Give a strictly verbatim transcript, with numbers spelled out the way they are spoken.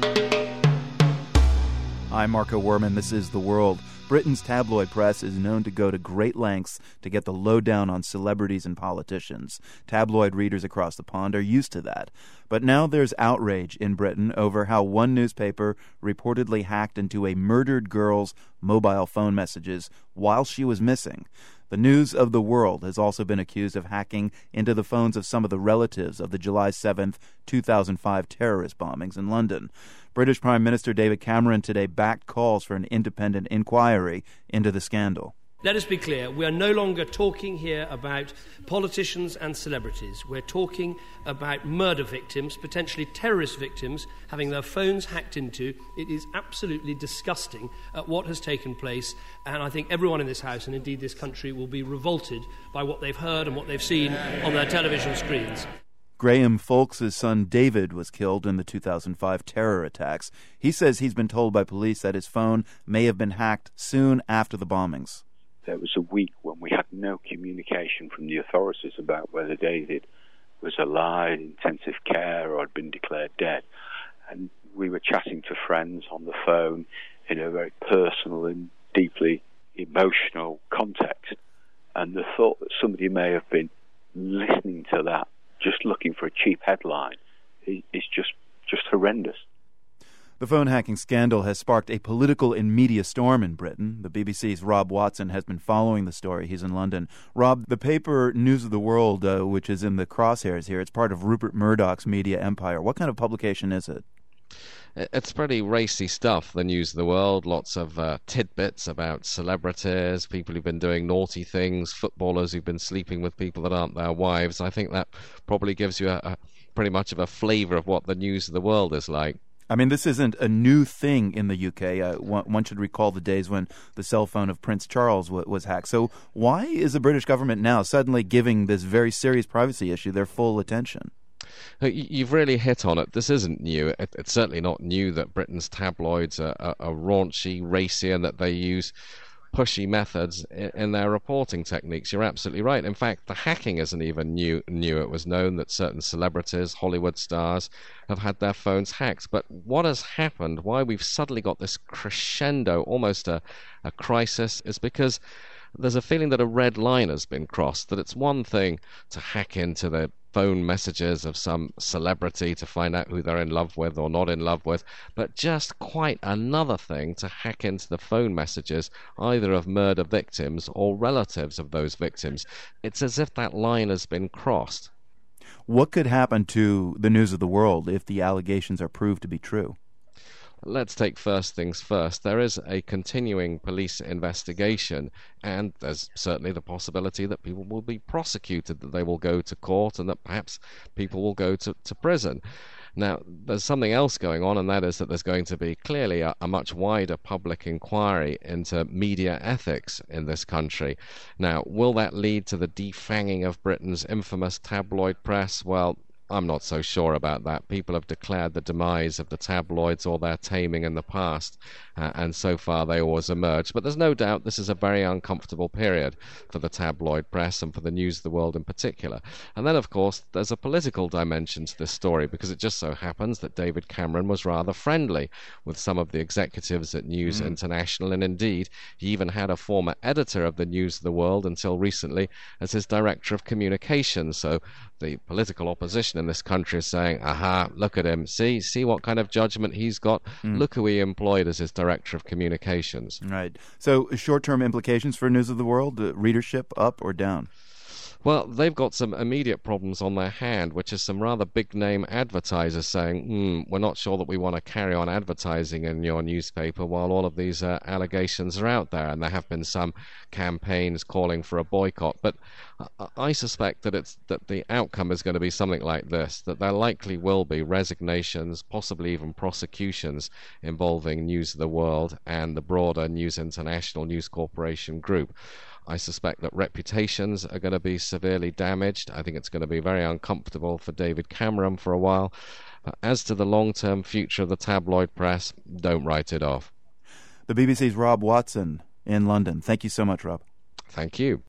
I'm Marco Werman. This is The World. Britain's tabloid press is known to go to great lengths to get the lowdown on celebrities and politicians. Tabloid readers across the pond are used to that. But now there's outrage in Britain over how one newspaper reportedly hacked into a murdered girl's mobile phone messages while she was missing. The News of the World has also been accused of hacking into the phones of some of the relatives of the July seventh, two thousand five terrorist bombings in London. British Prime Minister David Cameron today backed calls for an independent inquiry into the scandal. Let us be clear, we are no longer talking here about politicians and celebrities. We're talking about murder victims, potentially terrorist victims, having their phones hacked into. It is absolutely disgusting at what has taken place, and I think everyone in this House, and indeed this country, will be revolted by what they've heard and what they've seen on their television screens. Graham Folks' son David was killed in the two thousand five terror attacks. He says he's been told by police that his phone may have been hacked soon after the bombings. There was a week when we had no communication from the authorities about whether David was alive, in intensive care, or had been declared dead. And we were chatting to friends on the phone in a very personal and deeply emotional context. And the thought that somebody may have been listening to that, just looking for a cheap headline, is just, just horrendous. The phone hacking scandal has sparked a political and media storm in Britain. The B B C's Rob Watson has been following the story. He's in London. Rob, the paper News of the World, uh, which is in the crosshairs here, it's part of Rupert Murdoch's media empire. What kind of publication is it? It's pretty racy stuff, the News of the World. Lots of uh, tidbits about celebrities, people who've been doing naughty things, footballers who've been sleeping with people that aren't their wives. I think that probably gives you a, a pretty much of a flavour of what the News of the World is like. I mean, this isn't a new thing in the U K. Uh, one, one should recall the days when the cell phone of Prince Charles w- was hacked. So why is the British government now suddenly giving this very serious privacy issue their full attention? You've really hit on it. This isn't new. It, it's certainly not new that Britain's tabloids are, are, are raunchy, racy, and that they use pushy methods in, in their reporting techniques. You're absolutely right. In fact, the hacking isn't even new. new. It was known that certain celebrities, Hollywood stars, have had their phones hacked. But what has happened, why we've suddenly got this crescendo, almost a, a crisis, is because there's a feeling that a red line has been crossed, that it's one thing to hack into the phone messages of some celebrity to find out who they're in love with or not in love with, but just quite another thing to hack into the phone messages either of murder victims or relatives of those victims. It's as if that line has been crossed. What could happen to the News of the World if the allegations are proved to be true? Let's take first things first. There is a continuing police investigation, and there's certainly the possibility that people will be prosecuted, that they will go to court, and that perhaps people will go to, to prison. Now, there's something else going on, and that is that there's going to be clearly a, a much wider public inquiry into media ethics in this country. Now, will that lead to the defanging of Britain's infamous tabloid press? Well, I'm not so sure about that. People have declared the demise of the tabloids or their taming in the past, uh, and so far they always emerge. But there's no doubt this is a very uncomfortable period for the tabloid press and for the News of the World in particular. And then, of course, there's a political dimension to this story, because it just so happens that David Cameron was rather friendly with some of the executives at News mm. International, and indeed he even had a former editor of the News of the World until recently as his director of communications. So the political opposition in this country is saying, aha, look at him, see see what kind of judgment he's got, mm. look who he employed as his director of communications. Right. So short-term implications for News of the World, uh, readership up or down? Well, they've got some immediate problems on their hand, which is some rather big-name advertisers saying, hmm, we're not sure that we want to carry on advertising in your newspaper while all of these uh, allegations are out there. And there have been some campaigns calling for a boycott. But uh, I suspect that it's that the outcome is going to be something like this, that there likely will be resignations, possibly even prosecutions involving News of the World and the broader News International News Corporation group. I suspect that reputations are going to be severely damaged. I think it's going to be very uncomfortable for David Cameron for a while. But as to the long-term future of the tabloid press, don't write it off. The B B C's Rob Watson in London. Thank you so much, Rob. Thank you.